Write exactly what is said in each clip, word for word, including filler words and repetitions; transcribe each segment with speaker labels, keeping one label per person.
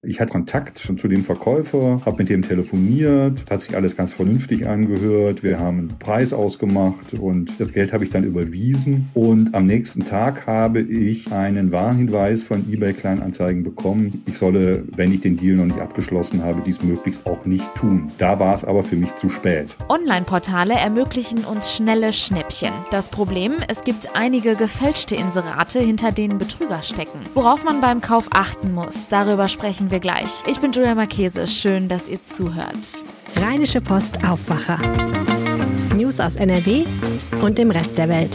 Speaker 1: Ich hatte Kontakt zu dem Verkäufer, habe mit dem telefoniert, hat sich alles ganz vernünftig angehört. Wir haben einen Preis ausgemacht und das Geld habe ich dann überwiesen. Und am nächsten Tag habe ich einen Warnhinweis von eBay Kleinanzeigen bekommen. Ich solle, wenn ich den Deal noch nicht abgeschlossen habe, dies möglichst auch nicht tun. Da war es aber für mich zu spät.
Speaker 2: Online-Portale ermöglichen uns schnelle Schnäppchen. Das Problem, es gibt einige gefälschte Inserate, hinter denen Betrüger stecken. Worauf man beim Kauf achten muss, darüber sprechen wir gleich. Ich bin Julia Marchese, schön, dass ihr zuhört.
Speaker 3: Rheinische Post Aufwacher. News aus N R W und dem Rest der Welt.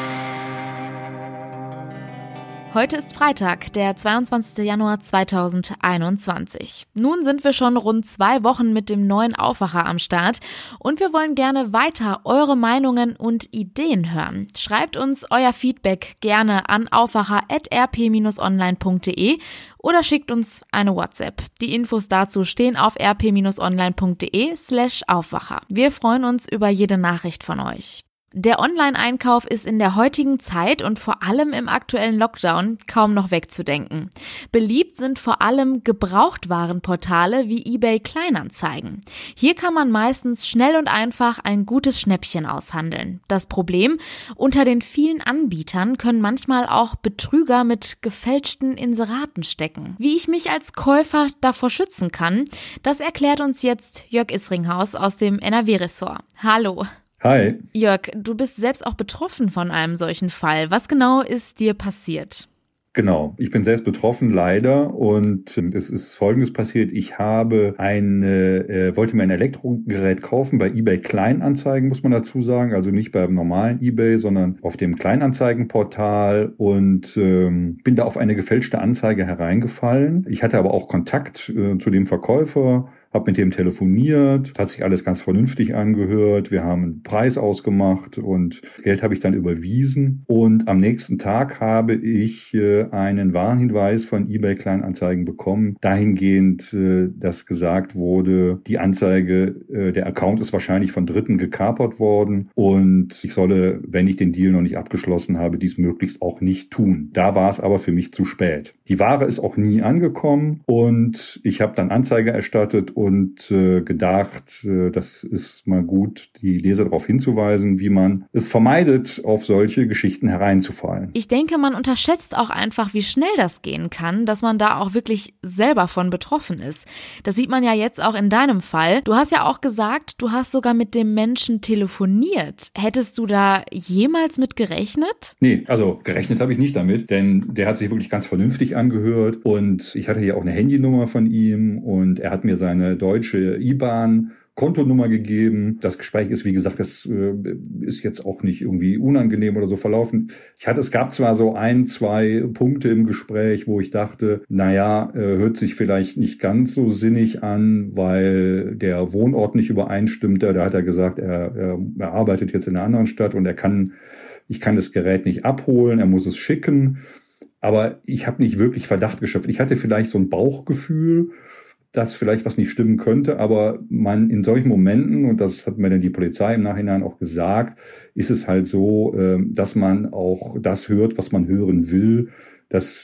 Speaker 2: Heute ist Freitag, der zweiundzwanzigster Januar zweitausendeinundzwanzig. Nun sind wir schon rund zwei Wochen mit dem neuen Aufwacher am Start und wir wollen gerne weiter eure Meinungen und Ideen hören. Schreibt uns euer Feedback gerne an aufwacher at r p dash online punkt d e oder schickt uns eine WhatsApp. Die Infos dazu stehen auf r p dash online punkt d e slash aufwacher. Wir freuen uns über jede Nachricht von euch. Der Online-Einkauf ist in der heutigen Zeit und vor allem im aktuellen Lockdown kaum noch wegzudenken. Beliebt sind vor allem Gebrauchtwarenportale wie eBay Kleinanzeigen. Hier kann man meistens schnell und einfach ein gutes Schnäppchen aushandeln. Das Problem: unter den vielen Anbietern können manchmal auch Betrüger mit gefälschten Inseraten stecken. Wie ich mich als Käufer davor schützen kann, das erklärt uns jetzt Jörg Isringhaus aus dem N R W-Ressort. Hallo.
Speaker 1: Hi.
Speaker 2: Jörg, du bist selbst auch betroffen von einem solchen Fall. Was genau ist dir passiert?
Speaker 1: Genau, ich bin selbst betroffen, leider, und es ist Folgendes passiert. Ich habe eine, äh, wollte mir ein Elektrogerät kaufen bei eBay Kleinanzeigen, muss man dazu sagen, also nicht beim normalen eBay, sondern auf dem Kleinanzeigenportal, und ähm, bin da auf eine gefälschte Anzeige hereingefallen. Ich hatte aber auch Kontakt äh, zu dem Verkäufer, habe mit dem telefoniert, hat sich alles ganz vernünftig angehört. Wir haben einen Preis ausgemacht und das Geld habe ich dann überwiesen. Und am nächsten Tag habe ich äh, einen Warnhinweis von eBay Kleinanzeigen bekommen, dahingehend, äh, dass gesagt wurde, die Anzeige, äh, der Account ist wahrscheinlich von Dritten gekapert worden und ich solle, wenn ich den Deal noch nicht abgeschlossen habe, dies möglichst auch nicht tun. Da war es aber für mich zu spät. Die Ware ist auch nie angekommen und ich habe dann Anzeige erstattet und äh, gedacht, äh, das ist mal gut, die Leser darauf hinzuweisen, wie man es vermeidet, auf solche Geschichten hereinzufallen.
Speaker 2: Ich denke, man unterschätzt auch einfach, wie schnell das gehen kann, dass man da auch wirklich selber von betroffen ist. Das sieht man ja jetzt auch in deinem Fall. Du hast ja auch gesagt, du hast sogar mit dem Menschen telefoniert. Hättest du da jemals mit gerechnet?
Speaker 1: Nee, also gerechnet habe ich nicht damit, denn der hat sich wirklich ganz vernünftig angehört und ich hatte hier auch eine Handynummer von ihm und er hat mir seine deutsche I B A N Kontonummer gegeben. Das Gespräch ist, wie gesagt, das äh, ist jetzt auch nicht irgendwie unangenehm oder so verlaufen. Ich hatte, es gab zwar so ein, zwei Punkte im Gespräch, wo ich dachte, naja, äh, hört sich vielleicht nicht ganz so sinnig an, weil der Wohnort nicht übereinstimmte. Da hat er gesagt, er, er, er arbeitet jetzt in einer anderen Stadt und er kann, ich kann das Gerät nicht abholen, er muss es schicken. Aber ich habe nicht wirklich Verdacht geschöpft. Ich hatte vielleicht so ein Bauchgefühl, dass vielleicht was nicht stimmen könnte, aber man in solchen Momenten, und das hat mir dann die Polizei im Nachhinein auch gesagt, ist es halt so, dass man auch das hört, was man hören will. Das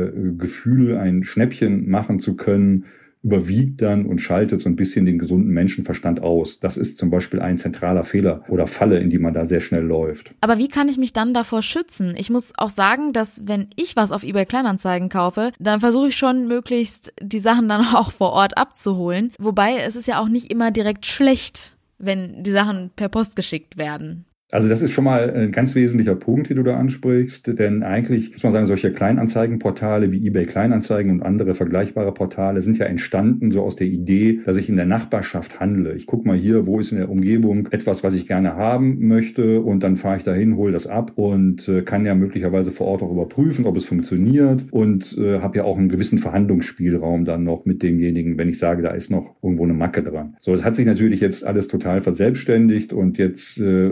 Speaker 1: Gefühl, ein Schnäppchen machen zu können, überwiegt dann und schaltet so ein bisschen den gesunden Menschenverstand aus. Das ist zum Beispiel ein zentraler Fehler oder Falle, in die man da sehr schnell läuft.
Speaker 2: Aber wie kann ich mich dann davor schützen? Ich muss auch sagen, dass wenn ich was auf eBay Kleinanzeigen kaufe, dann versuche ich schon möglichst die Sachen dann auch vor Ort abzuholen. Wobei es ist ja auch nicht immer direkt schlecht, wenn die Sachen per Post geschickt werden.
Speaker 1: Also das ist schon mal ein ganz wesentlicher Punkt, den du da ansprichst, denn eigentlich muss man sagen, solche Kleinanzeigenportale wie eBay Kleinanzeigen und andere vergleichbare Portale sind ja entstanden so aus der Idee, dass ich in der Nachbarschaft handle. Ich gucke mal hier, wo ist in der Umgebung etwas, was ich gerne haben möchte, und dann fahre ich dahin, hole das ab und äh, kann ja möglicherweise vor Ort auch überprüfen, ob es funktioniert, und äh, habe ja auch einen gewissen Verhandlungsspielraum dann noch mit demjenigen, wenn ich sage, da ist noch irgendwo eine Macke dran. So, es hat sich natürlich jetzt alles total verselbstständigt und jetzt äh, kommt natürlich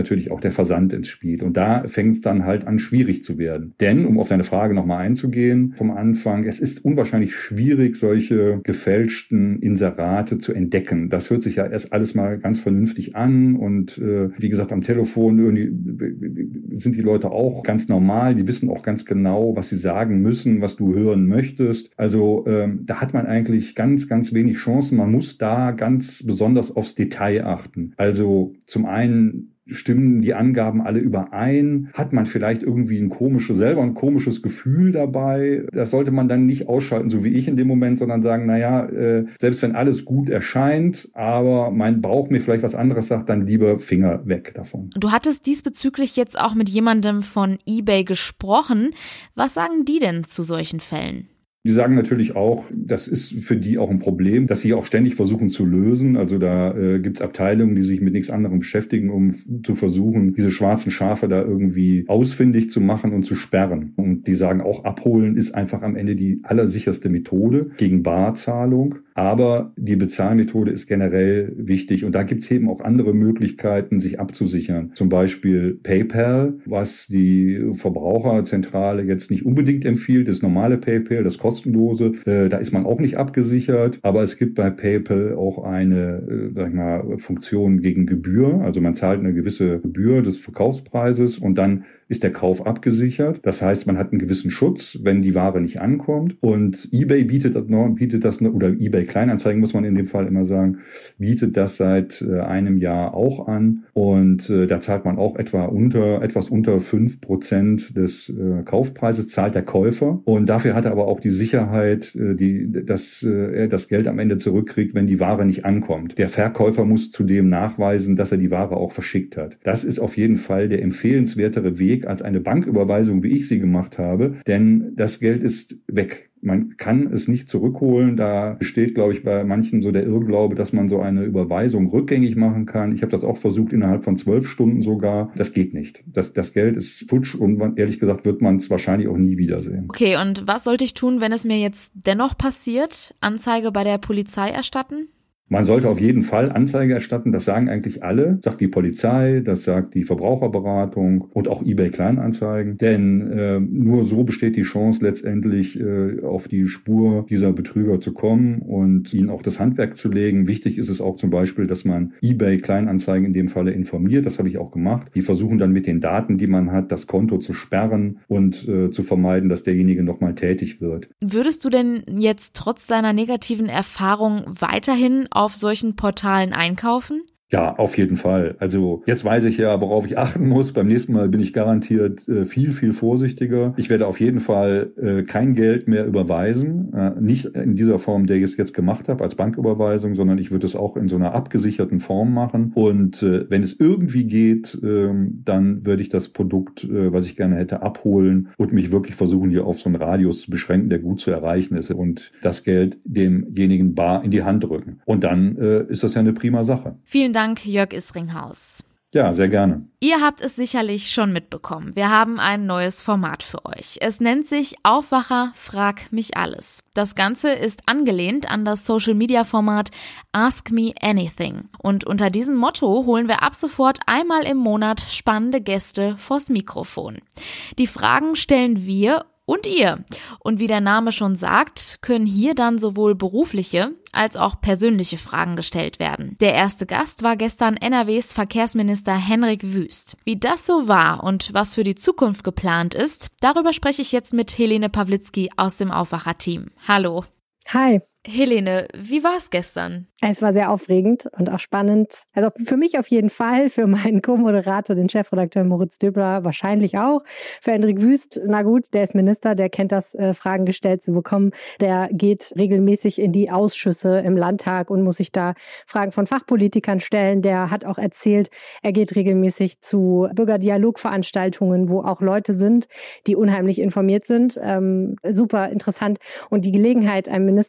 Speaker 1: natürlich auch der Versand ins Spiel. Und da fängt es dann halt an, schwierig zu werden. Denn, um auf deine Frage nochmal einzugehen, vom Anfang, es ist unwahrscheinlich schwierig, solche gefälschten Inserate zu entdecken. Das hört sich ja erst alles mal ganz vernünftig an. Und äh, wie gesagt, am Telefon irgendwie sind die Leute auch ganz normal. Die wissen auch ganz genau, was sie sagen müssen, was du hören möchtest. Also ähm, da hat man eigentlich ganz, ganz wenig Chancen. Man muss da ganz besonders aufs Detail achten. Also zum einen stimmen die Angaben alle überein? Hat man vielleicht irgendwie ein komisches, selber ein komisches Gefühl dabei? Das sollte man dann nicht ausschalten, so wie ich in dem Moment, sondern sagen, naja, äh, selbst wenn alles gut erscheint, aber mein Bauch mir vielleicht was anderes sagt, dann lieber Finger weg davon.
Speaker 2: Du hattest diesbezüglich jetzt auch mit jemandem von eBay gesprochen. Was sagen die denn zu solchen Fällen?
Speaker 1: Die sagen natürlich auch, das ist für die auch ein Problem, dass sie auch ständig versuchen zu lösen. Also da äh, gibt's Abteilungen, die sich mit nichts anderem beschäftigen, um f- zu versuchen, diese schwarzen Schafe da irgendwie ausfindig zu machen und zu sperren. Und die sagen auch, abholen ist einfach am Ende die allersicherste Methode gegen Barzahlung. Aber die Bezahlmethode ist generell wichtig. Und da gibt's eben auch andere Möglichkeiten, sich abzusichern. Zum Beispiel PayPal, was die Verbraucherzentrale jetzt nicht unbedingt empfiehlt, das normale PayPal, das kostenlose. Äh, da ist man auch nicht abgesichert. Aber es gibt bei PayPal auch eine, äh, sag ich mal, Funktion gegen Gebühr. Also man zahlt eine gewisse Gebühr des Verkaufspreises und dann ist der Kauf abgesichert. Das heißt, man hat einen gewissen Schutz, wenn die Ware nicht ankommt. Und eBay bietet das noch, bietet das noch, oder eBay Kleinanzeigen muss man in dem Fall immer sagen, bietet das seit äh, einem Jahr auch an. Und äh, da zahlt man auch etwa unter, etwas unter fünf Prozent des äh, Kaufpreises, zahlt der Käufer. Und dafür hat er aber auch die Sicherheit, äh, die, dass äh, er das Geld am Ende zurückkriegt, wenn die Ware nicht ankommt. Der Verkäufer muss zudem nachweisen, dass er die Ware auch verschickt hat. Das ist auf jeden Fall der empfehlenswertere Weg als eine Banküberweisung, wie ich sie gemacht habe, denn das Geld ist weg. Man kann es nicht zurückholen. Da besteht, glaube ich, bei manchen so der Irrglaube, dass man so eine Überweisung rückgängig machen kann. Ich habe das auch versucht, innerhalb von zwölf Stunden sogar. Das geht nicht. Das, das Geld ist futsch und man, ehrlich gesagt wird man es wahrscheinlich auch nie wiedersehen.
Speaker 2: Okay, und was sollte ich tun, wenn es mir jetzt dennoch passiert? Anzeige bei der Polizei erstatten?
Speaker 1: Man sollte auf jeden Fall Anzeige erstatten, das sagen eigentlich alle, sagt die Polizei, das sagt die Verbraucherberatung und auch eBay Kleinanzeigen, denn äh, nur so besteht die Chance letztendlich äh, auf die Spur dieser Betrüger zu kommen und ihnen auch das Handwerk zu legen. Wichtig ist es auch zum Beispiel, dass man eBay Kleinanzeigen in dem Falle informiert, das habe ich auch gemacht. Die versuchen dann mit den Daten, die man hat, das Konto zu sperren und äh, zu vermeiden, dass derjenige nochmal tätig wird.
Speaker 2: Würdest du denn jetzt trotz deiner negativen Erfahrung weiterhin auf solchen Portalen einkaufen?
Speaker 1: Ja, auf jeden Fall. Also jetzt weiß ich ja, worauf ich achten muss. Beim nächsten Mal bin ich garantiert äh, viel, viel vorsichtiger. Ich werde auf jeden Fall äh, kein Geld mehr überweisen. Äh, nicht in dieser Form, der ich es jetzt gemacht habe, als Banküberweisung, sondern ich würde es auch in so einer abgesicherten Form machen. Und äh, wenn es irgendwie geht, äh, dann würde ich das Produkt, äh, was ich gerne hätte, abholen und mich wirklich versuchen, hier auf so einen Radius zu beschränken, der gut zu erreichen ist und das Geld demjenigen bar in die Hand drücken. Und dann äh, ist das ja eine prima Sache.
Speaker 2: Vielen Dank. Dank, Jörg Isringhaus.
Speaker 1: Ja, sehr gerne.
Speaker 2: Ihr habt es sicherlich schon mitbekommen. Wir haben ein neues Format für euch. Es nennt sich Aufwacher, frag mich alles. Das Ganze ist angelehnt an das Social-Media-Format Ask Me Anything. Und unter diesem Motto holen wir ab sofort einmal im Monat spannende Gäste vors Mikrofon. Die Fragen stellen wir und ihr. Und wie der Name schon sagt, können hier dann sowohl berufliche als auch persönliche Fragen gestellt werden. Der erste Gast war gestern N R Ws Verkehrsminister Henrik Wüst. Wie das so war und was für die Zukunft geplant ist, darüber spreche ich jetzt mit Helene Pawlitzki aus dem Aufwacher-Team. Hallo.
Speaker 3: Hi.
Speaker 2: Helene, wie war es gestern?
Speaker 3: Es war sehr aufregend und auch spannend. Also für mich auf jeden Fall, für meinen Co-Moderator, den Chefredakteur Moritz Döbler wahrscheinlich auch. Für Henrik Wüst, na gut, der ist Minister, der kennt das, äh, Fragen gestellt zu bekommen. Der geht regelmäßig in die Ausschüsse im Landtag und muss sich da Fragen von Fachpolitikern stellen. Der hat auch erzählt, er geht regelmäßig zu Bürgerdialogveranstaltungen, wo auch Leute sind, die unheimlich informiert sind. Ähm, super interessant. Und die Gelegenheit, einem Minister mal alles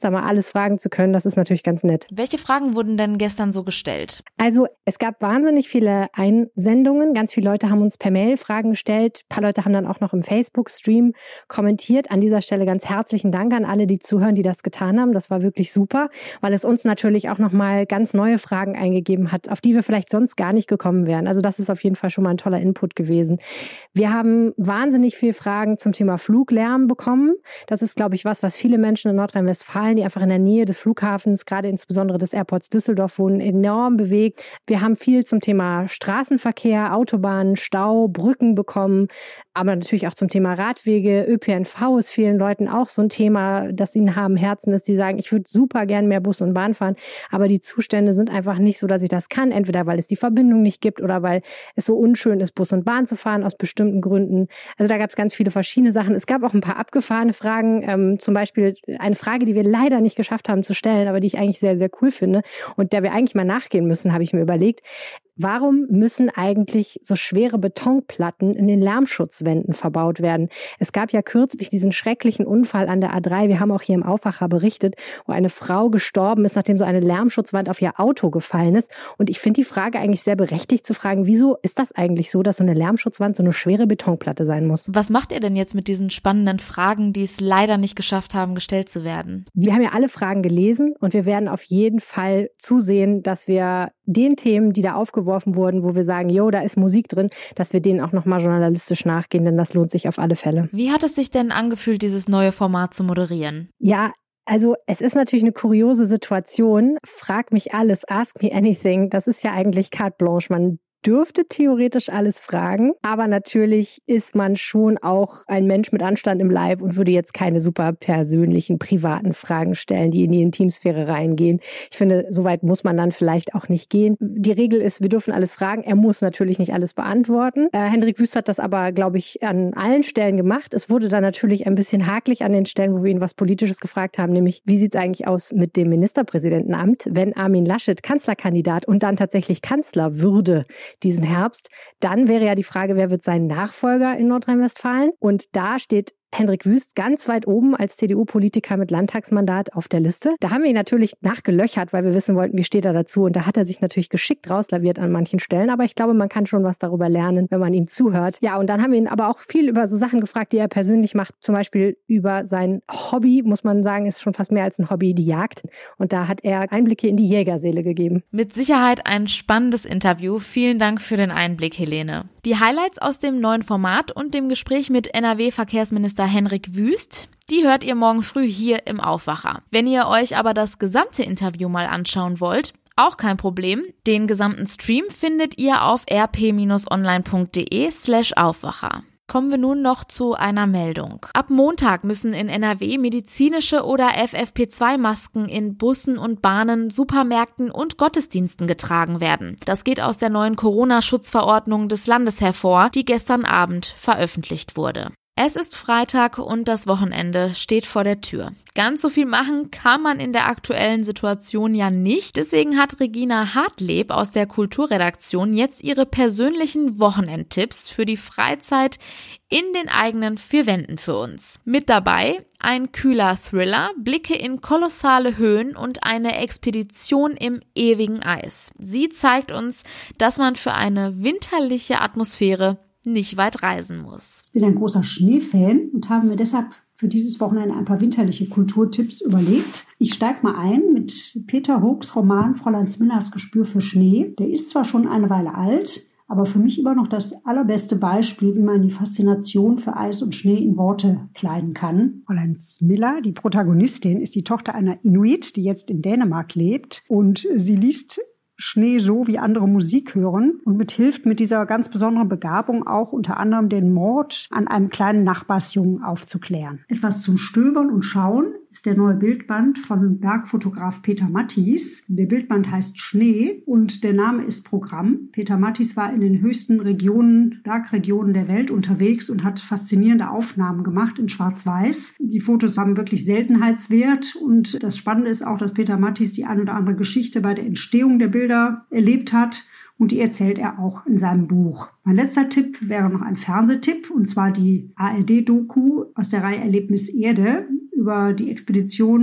Speaker 3: alles fragen zu können, das ist natürlich ganz nett.
Speaker 2: Welche Fragen wurden denn gestern so gestellt?
Speaker 3: Also es gab wahnsinnig viele Einsendungen. Ganz viele Leute haben uns per Mail Fragen gestellt. Ein paar Leute haben dann auch noch im Facebook-Stream kommentiert. An dieser Stelle ganz herzlichen Dank an alle, die zuhören, die das getan haben. Das war wirklich super, weil es uns natürlich auch nochmal ganz neue Fragen eingegeben hat, auf die wir vielleicht sonst gar nicht gekommen wären. Also das ist auf jeden Fall schon mal ein toller Input gewesen. Wir haben wahnsinnig viele Fragen zum Thema Fluglärm bekommen. Das ist, glaube ich, was, was viele Menschen in Nordrhein-Westfalen, die einfach in der Nähe des Flughafens, gerade insbesondere des Airports Düsseldorf wohnen, enorm bewegt. Wir haben viel zum Thema Straßenverkehr, Autobahnen, Stau, Brücken bekommen, aber natürlich auch zum Thema Radwege. Ö P N V ist vielen Leuten auch so ein Thema, das ihnen am Herzen ist. Die sagen, ich würde super gern mehr Bus und Bahn fahren, aber die Zustände sind einfach nicht so, dass ich das kann. Entweder weil es die Verbindung nicht gibt oder weil es so unschön ist, Bus und Bahn zu fahren aus bestimmten Gründen. Also da gab es ganz viele verschiedene Sachen. Es gab auch ein paar abgefahrene Fragen, ähm, zum Beispiel eine Frage, die wir leider nicht geschafft haben zu stellen, aber die ich eigentlich sehr, sehr cool finde und der wir eigentlich mal nachgehen müssen, habe ich mir überlegt. Warum müssen eigentlich so schwere Betonplatten in den Lärmschutzwänden verbaut werden? Es gab ja kürzlich diesen schrecklichen Unfall an der A drei. Wir haben auch hier im Aufwacher berichtet, wo eine Frau gestorben ist, nachdem so eine Lärmschutzwand auf ihr Auto gefallen ist. Und ich finde die Frage eigentlich sehr berechtigt zu fragen, wieso ist das eigentlich so, dass so eine Lärmschutzwand so eine schwere Betonplatte sein muss?
Speaker 2: Was macht ihr denn jetzt mit diesen spannenden Fragen, die es leider nicht geschafft haben, gestellt zu werden?
Speaker 3: Wir haben ja alle Fragen gelesen und wir werden auf jeden Fall zusehen, dass wir den Themen, die da aufgeworfen wurden, wo wir sagen, jo, da ist Musik drin, dass wir denen auch nochmal journalistisch nachgehen, denn das lohnt sich auf alle Fälle.
Speaker 2: Wie hat es sich denn angefühlt, dieses neue Format zu moderieren?
Speaker 3: Ja, also es ist natürlich eine kuriose Situation. Frag mich alles, ask me anything. Das ist ja eigentlich carte blanche. Man dürfte theoretisch alles fragen, aber natürlich ist man schon auch ein Mensch mit Anstand im Leib und würde jetzt keine super persönlichen, privaten Fragen stellen, die in die Intimsphäre reingehen. Ich finde, so weit muss man dann vielleicht auch nicht gehen. Die Regel ist, wir dürfen alles fragen. Er muss natürlich nicht alles beantworten. Äh, Hendrik Wüst hat das aber, glaube ich, an allen Stellen gemacht. Es wurde dann natürlich ein bisschen hakelig an den Stellen, wo wir ihn was Politisches gefragt haben, nämlich, wie sieht es eigentlich aus mit dem Ministerpräsidentenamt, wenn Armin Laschet Kanzlerkandidat und dann tatsächlich Kanzler würde diesen Herbst, dann wäre ja die Frage, wer wird sein Nachfolger in Nordrhein-Westfalen? Und da steht Hendrik Wüst ganz weit oben als C D U-Politiker mit Landtagsmandat auf der Liste. Da haben wir ihn natürlich nachgelöchert, weil wir wissen wollten, wie steht er dazu. Und da hat er sich natürlich geschickt rauslaviert an manchen Stellen. Aber ich glaube, man kann schon was darüber lernen, wenn man ihm zuhört. Ja, und dann haben wir ihn aber auch viel über so Sachen gefragt, die er persönlich macht. Zum Beispiel über sein Hobby, muss man sagen, ist schon fast mehr als ein Hobby, die Jagd. Und da hat er Einblicke in die Jägerseele gegeben.
Speaker 2: Mit Sicherheit ein spannendes Interview. Vielen Dank für den Einblick, Helene. Die Highlights aus dem neuen Format und dem Gespräch mit N R W-Verkehrsminister Hendrik Wüst, die hört ihr morgen früh hier im Aufwacher. Wenn ihr euch aber das gesamte Interview mal anschauen wollt, auch kein Problem. Den gesamten Stream findet ihr auf r p online punkt d e slash Aufwacher. Kommen wir nun noch zu einer Meldung. Ab Montag müssen in N R W medizinische oder F F P zwei Masken in Bussen und Bahnen, Supermärkten und Gottesdiensten getragen werden. Das geht aus der neuen Corona-Schutzverordnung des Landes hervor, die gestern Abend veröffentlicht wurde. Es ist Freitag und das Wochenende steht vor der Tür. Ganz so viel machen kann man in der aktuellen Situation ja nicht. Deswegen hat Regina Hartleb aus der Kulturredaktion jetzt ihre persönlichen Wochenendtipps für die Freizeit in den eigenen vier Wänden für uns. Mit dabei ein kühler Thriller, Blicke in kolossale Höhen und eine Expedition im ewigen Eis. Sie zeigt uns, dass man für eine winterliche Atmosphäre nicht weit reisen muss.
Speaker 4: Ich bin ein großer Schneefan und habe mir deshalb für dieses Wochenende ein paar winterliche Kulturtipps überlegt. Ich steige mal ein mit Peter Hoogs Roman Fräulein Smillers Gespür für Schnee. Der ist zwar schon eine Weile alt, aber für mich immer noch das allerbeste Beispiel, wie man die Faszination für Eis und Schnee in Worte kleiden kann. Fräulein Smiller, die Protagonistin, ist die Tochter einer Inuit, die jetzt in Dänemark lebt, und sie liest Schnee so, wie andere Musik hören, und mithilft mit dieser ganz besonderen Begabung auch unter anderem den Mord an einem kleinen Nachbarsjungen aufzuklären. Etwas zum Stöbern und Schauen ist der neue Bildband von Bergfotograf Peter Mattis. Der Bildband heißt Schnee und der Name ist Programm. Peter Mattis war in den höchsten Regionen, Bergregionen der Welt unterwegs und hat faszinierende Aufnahmen gemacht in Schwarz-Weiß. Die Fotos haben wirklich Seltenheitswert und das Spannende ist auch, dass Peter Mattis die ein oder andere Geschichte bei der Entstehung der Bilder erlebt hat. Und die erzählt er auch in seinem Buch. Mein letzter Tipp wäre noch ein Fernsehtipp, und zwar die A R D-Doku aus der Reihe Erlebnis Erde über die Expedition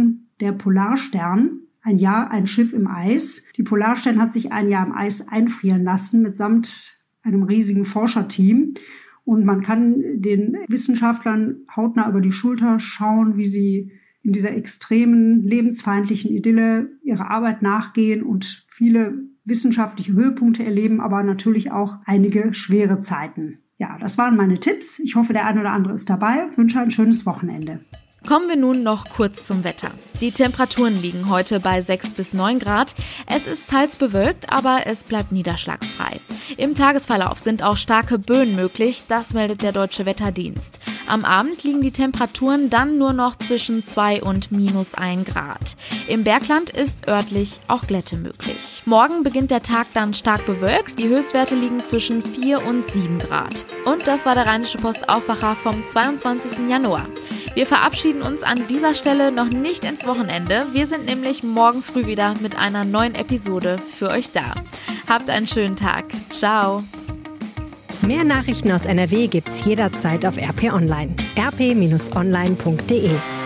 Speaker 4: der Polarstern. Ein Jahr ein Schiff im Eis. Die Polarstern hat sich ein Jahr im Eis einfrieren lassen mitsamt einem riesigen Forscherteam. Und man kann den Wissenschaftlern hautnah über die Schulter schauen, wie sie in dieser extremen, lebensfeindlichen Idylle ihrer Arbeit nachgehen und viele wissenschaftliche Höhepunkte erleben, aber natürlich auch einige schwere Zeiten. Ja, das waren meine Tipps. Ich hoffe, der eine oder andere ist dabei. Ich wünsche ein schönes Wochenende.
Speaker 2: Kommen wir nun noch kurz zum Wetter. Die Temperaturen liegen heute bei sechs bis neun Grad. Es ist teils bewölkt, aber es bleibt niederschlagsfrei. Im Tagesverlauf sind auch starke Böen möglich, das meldet der Deutsche Wetterdienst. Am Abend liegen die Temperaturen dann nur noch zwischen zwei und minus ein Grad. Im Bergland ist örtlich auch Glätte möglich. Morgen beginnt der Tag dann stark bewölkt. Die Höchstwerte liegen zwischen vier und sieben Grad. Und das war der Rheinische Post Aufwacher vom zweiundzwanzigsten Januar. Wir verabschieden uns an dieser Stelle noch nicht ins Wochenende. Wir sind nämlich morgen früh wieder mit einer neuen Episode für euch da. Habt einen schönen Tag. Ciao.
Speaker 3: Mehr Nachrichten aus N R W gibt's jederzeit auf R P Online. r p Bindestrich online punkt d e